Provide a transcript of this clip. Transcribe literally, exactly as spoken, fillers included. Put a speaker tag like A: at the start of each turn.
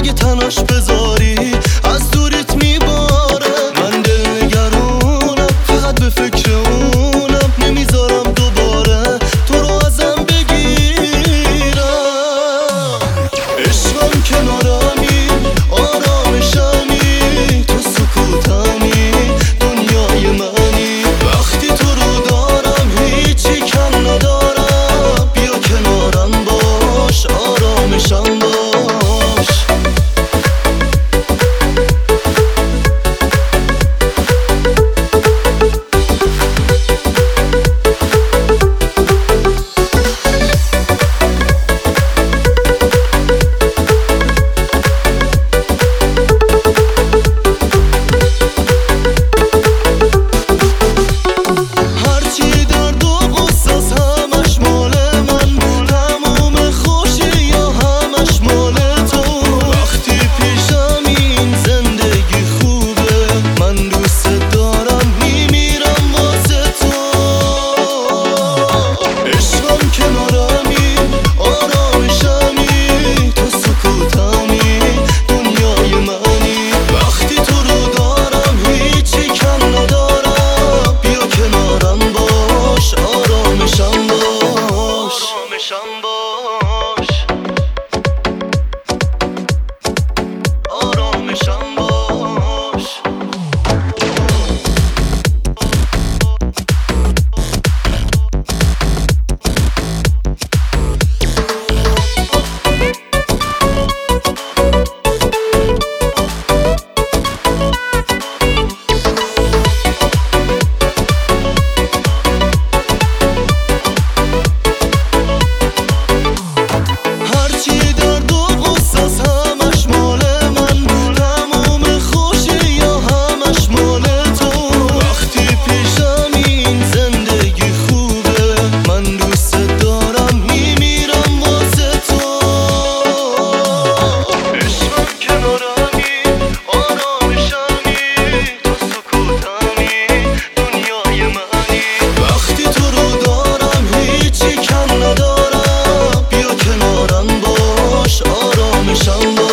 A: اگه تناش بذاری از دوریت میباره. من دل نگرونم فقط به فکر اونم، نمیذارم دوباره تو رو ازم بگیرم. عشقم کنارمی، آرامشمی، تو سکوتمی، دنیای منی. وقتی تو رو دارم هیچی کم ندارم، بیا کنارم باش، آرامشم باش. Show